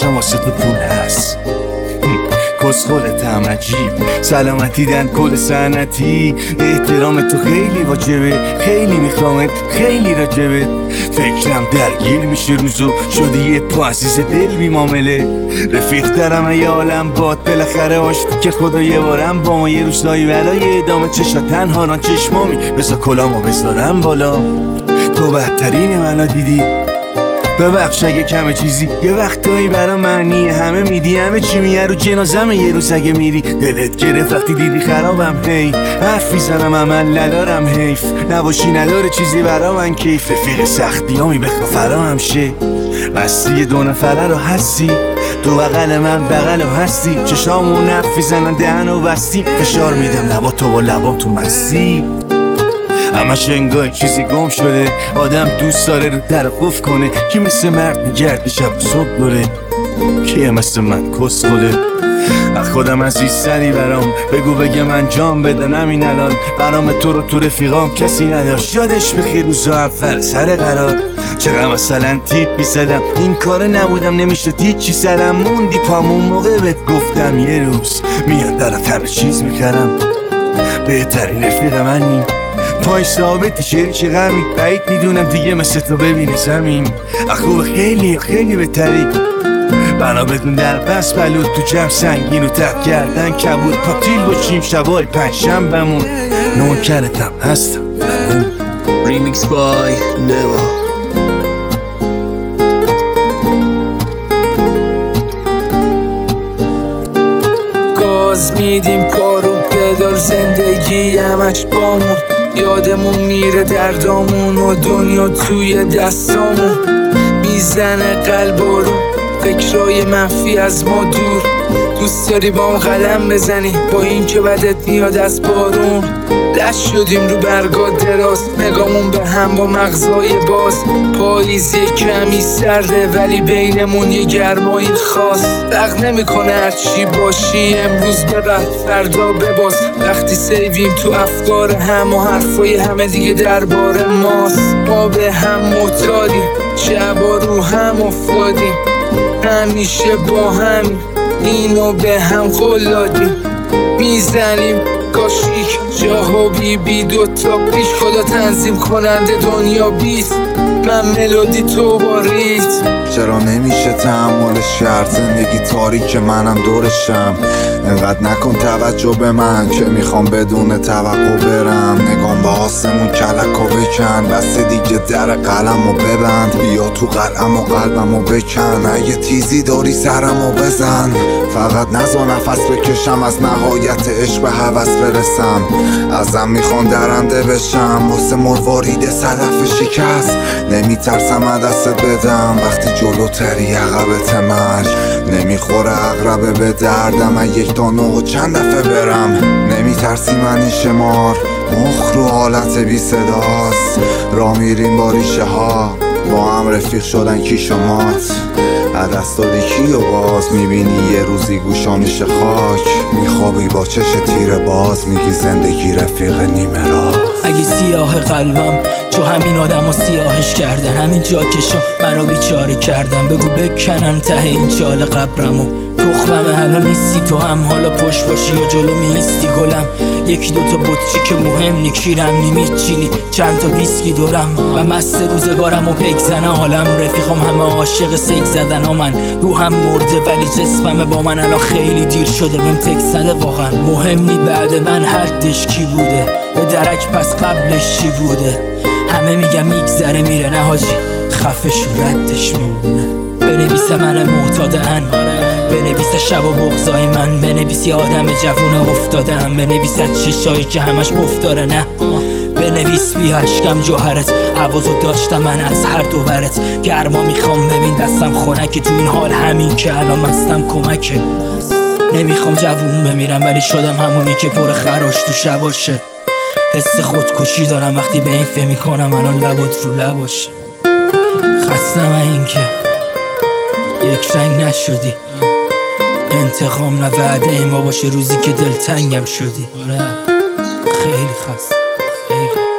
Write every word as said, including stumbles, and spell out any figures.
نباشم واسه تو پول هست. کسخلتم عجیب سلامتی دن کل سنتی، احترام تو خیلی واجبه، خیلی میخوامت، خیلی راجبت. فکرم درگیر میشه روزو، شدی یه تو عزیز دل بی معامله. رفیق دارم یه عالم باد، بالاخره آشتی که خدا یه بارم با ما یه روزایی ولای ادامه چشا تنها ران چشمامی، بذار کلامو بذارم بالا. تو بهترین منو دیدی، ببخش اگه کمه چیزی، یه وقتایی برا معنی همه میدی، همه چی میه رو جنازم یه روز اگه میری. دلت گرفت وقتی دیدی خرابم، هی حرف میزنم عمل ندارم، حیف نباشی نداره چیزی برا من کیف. رفیق سختی همی بخوا فرام شه، بستی دو نفره رو هستی، تو بغل من بغل هستی، چشامون نف میزنن دهن و بستی، فشار میدم لبا تو با لبام تو مستی. همش انگار چیزی گم شده، آدم دوست داره رو در قفل کنه، کی مثل مرد میگرد شب و صبح دوره، کیه مثل من کس خوده. از خودم عزیز سری برام بگو بگم انجام بدن همین الان، برام تو رو تو رفیقام کسی نداشت، یادش بخیر روزا اول سر قرار. چقدر مثلا تیپ میزدم این کار نبودم نمیشد هیچی سرم، موندی پامون موقع بهت گفتم یه روز میاد درات همه چیز میکردم. بهترین رفیق منی، پای ثابتی چه چه غمی، بعید میدونم دیگه مثل تو ببینی زمین. خوب خیلی خیلی بهتری، بنا بدون در بس بلود تو جمع سنگین و تب کردن کبود، پاتیل باشیم شبای پنجشنبه‌مون، نوکرتم هستم. ریمیکس بای نوا. گاز میدیم پارو پدال، زندگی همش بامون، یادمون میره دردامون و دنیا توی دستامون. میزنه قلبا رو فکرای منفی از ما دور، دوست داری با هم قدم بزنی با این که بدت میاد از بارون. دست شدیم رو برگا دراز، نگامون به هم با مغزای باز، پاییز یه کمی سرده ولی بینمون یه گرمایی خاص. فرق نمیکنه هرچی باشی امروز ببر فردا بباز، وقتی سیویم تو افکار هم و حرفای همه دیگه درباره ماست. ما به هم معتادیم، شبا رو هم افتادیم، همیشه با هم اینو به هم قلادیم. میزنیم کاشیک جاها بی بی دوتا پیش، خدا تنظیم کننده دنیا بیست، من ملودی تو با ریت. چرا نمیشه تحملش کرد زندگی تاریک منم دورشم، انقدر نکن توجه به من که میخوام بدون توقع برم. نگام به آسمون کلکو بکن، بس دیگه در قلمو ببند، بیا تو قلم و قلبمو بکن، اگه تیزی داری سرمو بزن. فقط نزا نفس بکشم از نهایت عشق به هوس برسم، ازم میخوان درنده بشم واسه مروارید صدف شکست. نمیترسم دستت بدم وقتی جلوتری عقبت مرگ، نمیخوره عقربه به دردم از یک تا نه و چند دفعه برم. نمیترسی منی شمار مخ رو حالت بی صداست، را میریم با ریشه ها با هم رفیق شدن کی شمات، عدست دادی کی و باز میبینی یه روزی گوشا میشه خاک، میخوابی با چش تیر باز میگی زندگی رفیق نیمه راست. اگه سیاه قلبم چو همین آدم و سیاهش کردن، همین جا کشا منو بیچاره کردن، بگو بکنن ته این چال قبرمو. تخمم حالا نیستی تو هم حالا پشت باشی یا جلو میستی گلم، یکی دوتا بطچی که مهم نی کیرم نمیچینی، چند تا ویسکی دورم و مست روزگارم و بگذنه حالم. رفیقم همه عاشق سیک زدن ها، من روحم مرده ولی جسمم با من الان خیلی دیر شده بهم تک زده. واقعا مهم نی بعد من حدش کی بوده، به درک پس قبلش چی بوده. همه میگم میگذره میره، نه حاجی خفش و ردش میمونه. بنویسه من معتادن، بنویسه شب و بغضای من، بنویسی آدم جوون افتادم، بنویسه چشایی که همش افتاره، نه بنویس بی اشکم جوهرت، حواسو داشتم من از هر دو ورت. گرما میخوام ببین دستم خنکه، تو این حال همین که الان مستم کمکه. نمیخوام جوون بمیرم ولی شدم همونی که پر خراش تو شباشه. حس خودکشی دارم وقتی به این فکر میکنم الان لبات رو لباشه. خستم این که یک رنگ نشدی، انتقام نه وعده ما باشه روزی که دلتنگم شدی. خیلی خست خیلی